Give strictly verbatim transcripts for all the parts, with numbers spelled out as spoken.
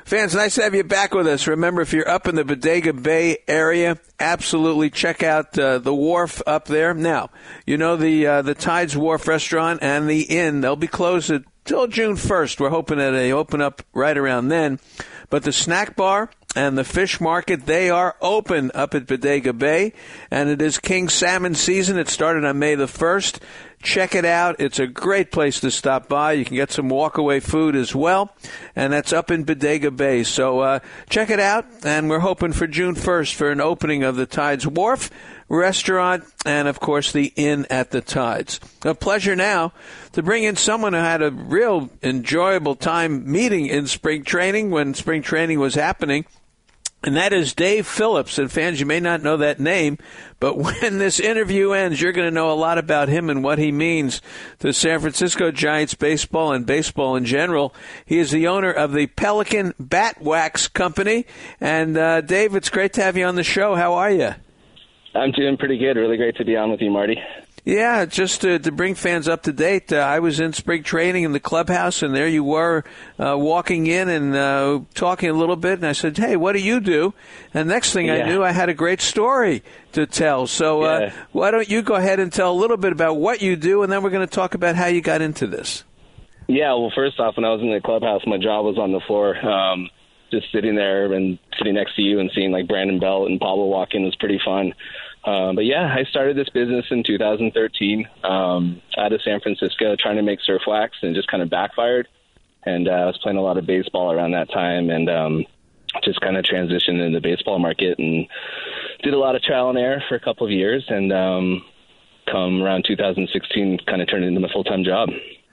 Fans, nice to have you back with us. Remember, if you're up in the Bodega Bay area, absolutely check out uh, the Wharf up there. Now, you know the uh, the Tides Wharf restaurant and the Inn, they'll be closed until June first. We're hoping that they open up right around then. But the snack bar and the fish market, they are open up at Bodega Bay, and it is king salmon season. It started on May the first. Check it out. It's a great place to stop by. You can get some walk-away food as well, and that's up in Bodega Bay. So uh, check it out, and we're hoping for June first for an opening of the Tides Wharf restaurant and, of course, the Inn at the Tides. A pleasure now to bring in someone who had a real enjoyable time meeting in spring training when spring training was happening. And that is Dave Phillips. And fans, you may not know that name, but when this interview ends, you're going to know a lot about him and what he means to San Francisco Giants baseball and baseball in general. He is the owner of the Pelican Bat Wax Company. And, uh, Dave, it's great to have you on the show. How are you? I'm doing pretty good. Really great to be on with you, Marty. Yeah, just to, to bring fans up to date, uh, I was in spring training in the clubhouse, and there you were uh, walking in and uh, talking a little bit, and I said, hey, what do you do? And next thing yeah. I knew, I had a great story to tell. So uh, yeah. why don't you go ahead and tell a little bit about what you do, and then we're going to talk about how you got into this. Yeah, well, first off, when I was in the clubhouse, my job was on the floor. Um, just sitting there and sitting next to you and seeing, like, Brandon Belt and Pablo walk in was pretty fun. Um, but, yeah, I started this business in two thousand thirteen um, out of San Francisco trying to make surf wax, and just kind of backfired. And uh, I was playing a lot of baseball around that time, and um, just kind of transitioned into the baseball market and did a lot of trial and error for a couple of years. And um, come around two thousand sixteen, kind of turned it into my full-time job.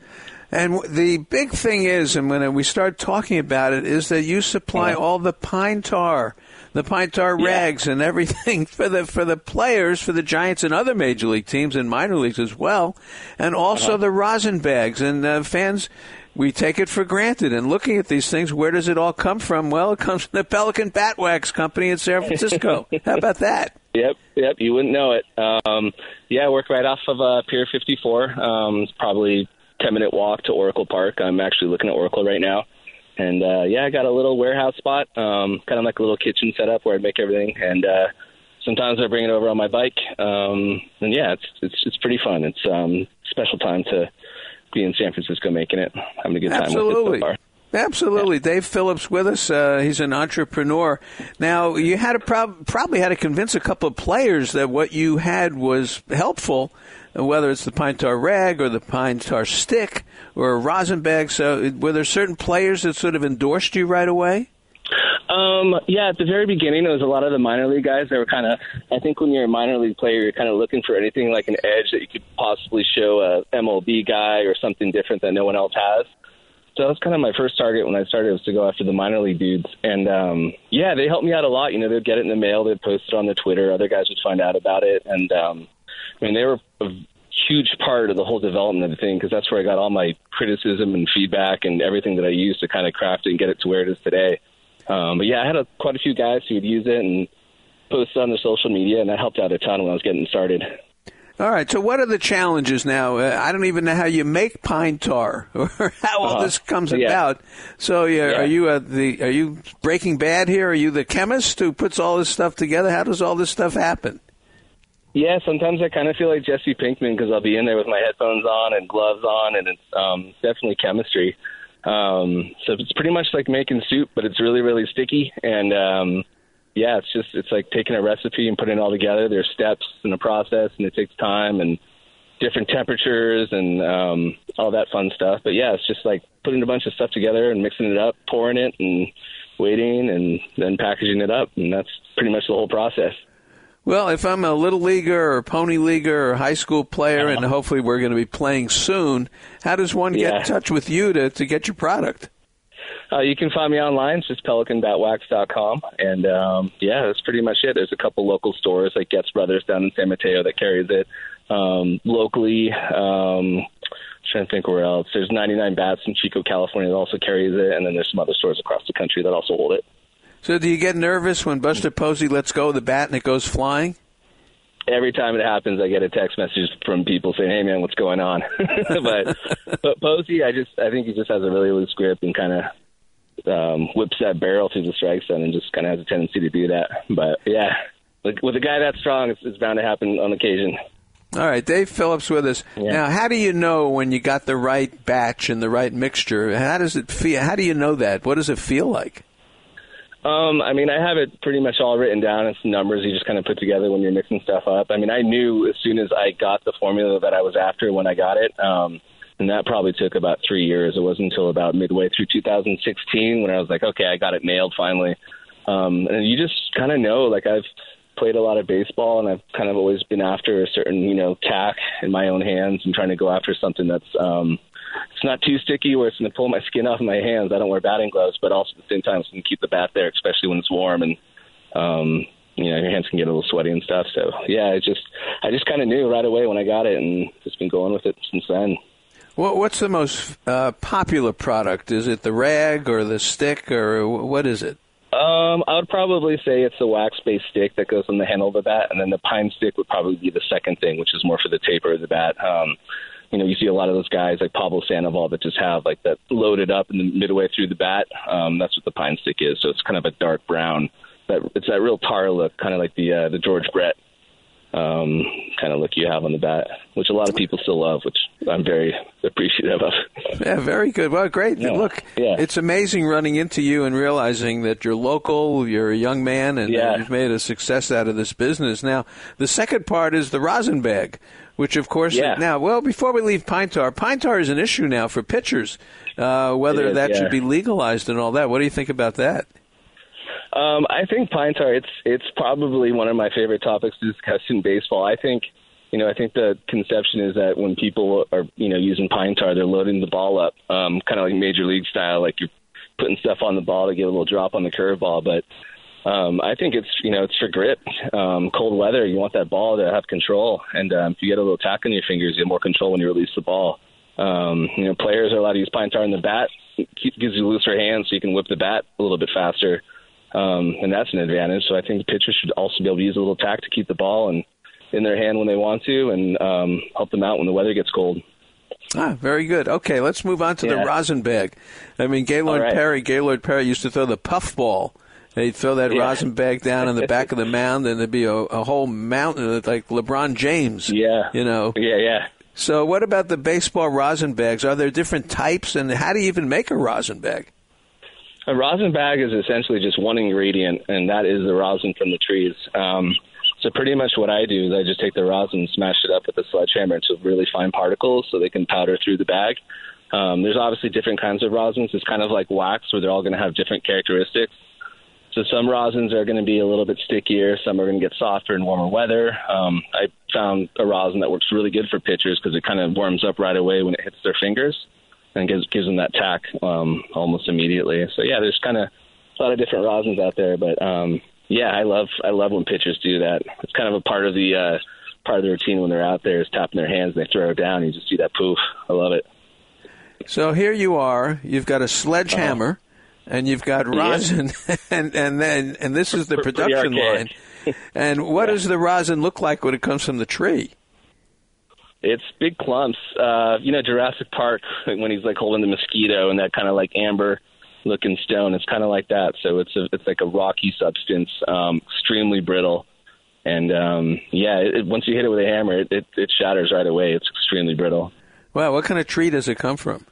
And the big thing is, and when we start talking about it, is that you supply yeah. all the pine tar, the pine tar yeah. rags and everything for the for the players, for the Giants and other major league teams and minor leagues as well, and also uh-huh. the rosin bags. And uh, fans, we take it for granted. And looking at these things, where does it all come from? Well, it comes from the Pelican Bat Wax Company in San Francisco. How about that? Yep, yep, you wouldn't know it. Um, yeah, I work right off of uh, Pier fifty-four. Um, it's probably ten-minute walk to Oracle Park. I'm actually looking at Oracle right now. And, uh, yeah, I got a little warehouse spot, um, kind of like a little kitchen setup where I make everything. And uh, sometimes I bring it over on my bike. Um, and, yeah, it's, it's it's pretty fun. It's um, a special time to be in San Francisco making it, having a good time Absolutely. with it so far. Absolutely. Yeah. Dave Phillips with us. Uh, he's an entrepreneur. Now, you had to prob- probably had to convince a couple of players that what you had was helpful, whether it's the pine tar rag or the pine tar stick or a rosin bag. So were there certain players that sort of endorsed you right away? Um, yeah, at the very beginning, it was a lot of the minor league guys that were kind of, I think when you're a minor league player, you're kind of looking for anything like an edge that you could possibly show a M L B guy or something different that no one else has. So that was kind of my first target when I started, was to go after the minor league dudes. And, um, yeah, they helped me out a lot. You know, they'd get it in the mail. They'd post it on their Twitter. Other guys would find out about it. And, um, I mean, they were a huge part of the whole development of the thing, because that's where I got all my criticism and feedback and everything that I used to kind of craft it and get it to where it is today. Um, but, yeah, I had a, quite a few guys who would use it and post it on their social media, and that helped out a ton when I was getting started. All right, so what are the challenges now? Uh, I don't even know how you make pine tar or how all uh-huh. this comes yeah. about. So yeah, yeah. are you uh, the are you Breaking Bad here? Are you the chemist who puts all this stuff together? How does all this stuff happen? Yeah, sometimes I kind of feel like Jesse Pinkman, because I'll be in there with my headphones on and gloves on, and it's um, definitely chemistry. Um, so it's pretty much like making soup, but it's really, really sticky. And, um, yeah, it's just it's like taking a recipe and putting it all together. There's steps in the process, and it takes time and different temperatures and um, all that fun stuff. But, yeah, it's just like putting a bunch of stuff together and mixing it up, pouring it and waiting, and then packaging it up. And that's pretty much the whole process. Well, if I'm a little leaguer or pony leaguer or high school player, and hopefully we're going to be playing soon, how does one get yeah. in touch with you to, to get your product? Uh, you can find me online. It's just pelican bat wax dot com. And, um, yeah, that's pretty much it. There's a couple local stores like Getz Brothers down in San Mateo that carries it. Um, locally, um, trying to think where else. There's ninety-nine Bats in Chico, California that also carries it. And then there's some other stores across the country that also hold it. So do you get nervous when Buster Posey lets go of the bat and it goes flying? Every time it happens, I get a text message from people saying, "Hey, man, what's going on?" but but Posey, I just I think he just has a really loose grip and kind of um, whips that barrel through the strike zone and just kind of has a tendency to do that. But, yeah, with, with a guy that strong, it's, it's bound to happen on occasion. All right, Dave Phillips with us. Yeah. Now, how do you know when you got the right batch and the right mixture? How does it feel? How do you know that? What does it feel like? Um, I mean, I have it pretty much all written down. It's numbers you just kind of put together when you're mixing stuff up. I mean, I knew as soon as I got the formula that I was after when I got it, um, and that probably took about three years. It wasn't until about midway through two thousand sixteen when I was like, okay, I got it nailed finally. Um, and you just kind of know, like I've played a lot of baseball, and I've kind of always been after a certain, you know, tack in my own hands and trying to go after something that's um, it's not too sticky where it's going to pull my skin off my hands. I don't wear batting gloves, but also at the same time it's going to keep the bat there, especially when it's warm and, um, you know, your hands can get a little sweaty and stuff. So, yeah, I just I just kind of knew right away when I got it and just been going with it since then. Well, what's the most uh, popular product? Is it the rag or the stick, or what is it? Um, I would probably say it's the wax-based stick that goes on the handle of the bat, and then the pine stick would probably be the second thing, which is more for the taper of the bat. Um, you know, you see a lot of those guys like Pablo Sandoval that just have like that loaded up in the midway through the bat. Um, that's what the pine stick is. So it's kind of a dark brown. That it's that real tar look, kind of like the uh, the George Brett um, kind of look you have on the bat, which a lot of people still love, which I'm very appreciative of. Yeah, very good. Well, great. Yeah. Look, yeah. It's amazing running into you and realizing that you're local, you're a young man, and yeah. you've made a success out of this business. Now, the second part is the rosin bag, which, of course, yeah. now, well, before we leave pine tar, pine tar is an issue now for pitchers, uh, whether is, that yeah. should be legalized and all that. What do you think about that? Um, I think pine tar, it's it's probably one of my favorite topics to discuss in baseball. I think, you know, I think the conception is that when people are, you know, using pine tar, they're loading the ball up, um, kind of like major league style, like you're putting stuff on the ball to get a little drop on the curveball. But um, I think it's, you know, it's for grip. Um, cold weather, you want that ball to have control. And um, if you get a little tack on your fingers, you have more control when you release the ball. Um, you know, players are allowed to use pine tar in the bat. It gives you looser hands so you can whip the bat a little bit faster. Um, and that's an advantage. So I think the pitchers should also be able to use a little tack to keep the ball and in their hand when they want to, and um, help them out when the weather gets cold. Ah, very good. Okay, let's move on to yeah. the rosin bag. I mean, Gaylord right. Perry, Gaylord Perry used to throw the puff ball. He'd throw that yeah. rosin bag down in the back of the mound, and there'd be a, a whole mountain like LeBron James. Yeah, you know. Yeah, yeah. So, what about the baseball rosin bags? Are there different types, and how do you even make a rosin bag? A rosin bag is essentially just one ingredient, and that is the rosin from the trees. Um, so pretty much what I do is I just take the rosin and smash it up with a sledgehammer into really fine particles so they can powder through the bag. Um, there's obviously different kinds of rosins. It's kind of like wax where they're all going to have different characteristics. So some rosins are going to be a little bit stickier. Some are going to get softer in warmer weather. Um, I found a rosin that works really good for pitchers because it kind of warms up right away when it hits their fingers and gives, gives them that tack um, almost immediately. So, yeah, there's kind of a lot of different rosins out there. But, um, yeah, I love I love when pitchers do that. It's kind of a part of the uh, part of the routine when they're out there is tapping their hands and they throw it down. You just see that poof. I love it. So here you are. You've got a sledgehammer. Uh-huh. And you've got rosin, yeah. and and then and this is the production line. And what yeah. does the rosin look like when it comes from the tree? It's big clumps. Uh, you know, Jurassic Park, when he's like holding the mosquito and that kind of like amber looking stone, it's kind of like that. So it's a, it's like a rocky substance, um, extremely brittle. And um, yeah, it, once you hit it with a hammer, it, it, it shatters right away. It's extremely brittle. Wow, what kind of tree does it come from?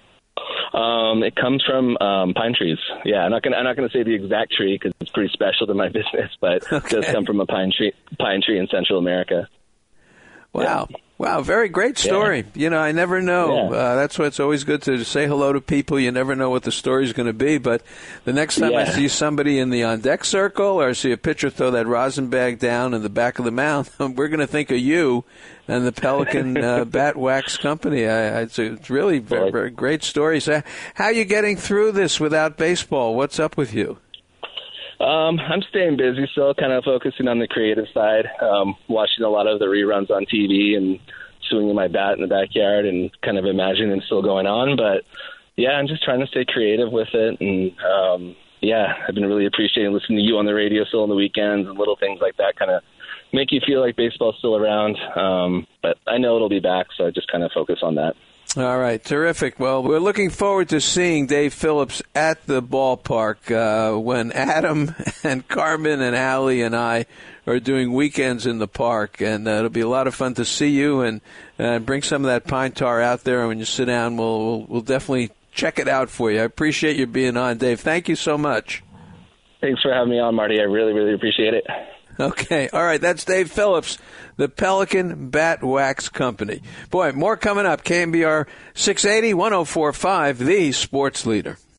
Um, it comes from um, pine trees. Yeah, I'm not gonna I'm not gonna say the exact tree because it's pretty special to my business, but okay. It does come from a pine tree pine tree in Central America. Wow. Yeah. Wow, very great story. Yeah. You know, I never know. Yeah. Uh, that's why it's always good to say hello to people. You never know what the story's going to be. But the next time yeah. I see somebody in the on-deck circle or I see a pitcher throw that rosin bag down in the back of the mound, we're going to think of you and the Pelican uh, Bat Wax Company. I, I, it's, a, it's really very, very great story. So how are you getting through this without baseball? What's up with you? Um, I'm staying busy still, kind of focusing on the creative side, um, watching a lot of the reruns on T V and swinging my bat in the backyard and kind of imagining it's still going on. But, yeah, I'm just trying to stay creative with it. And, um, yeah, I've been really appreciating listening to you on the radio still on the weekends and little things like that kind of make you feel like baseball's still around. Um, but I know it'll be back, so I just kind of focus on that. All right, terrific. Well, we're looking forward to seeing Dave Phillips at the ballpark uh, when Adam and Carmen and Allie and I are doing weekends in the park, and uh, it'll be a lot of fun to see you and uh, bring some of that pine tar out there. And when you sit down, we'll, we'll we'll definitely check it out for you. I appreciate you being on, Dave. Thank you so much. Thanks for having me on, Marty. I really, really appreciate it. Okay. All right. That's Dave Phillips, the Pelican Bat Wax Company. Boy, more coming up. K M B R six eighty, one oh four point five, the sports leader.